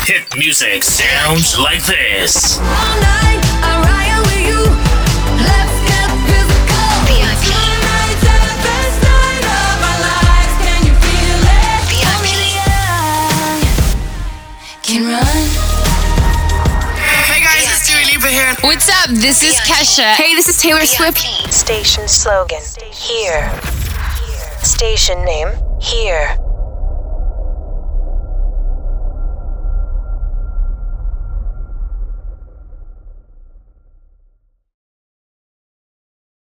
Hit music sounds like this. All night, I ride with you. Let's get physical. VIP. Tonight's the best night of our lives. Can you feel it? VIP. Only I can run. Hey guys, it's Dua Lipa here. What's up? This is Kesha. Hey, this is Taylor Swift. VIP. Station slogan, here. Station name, here.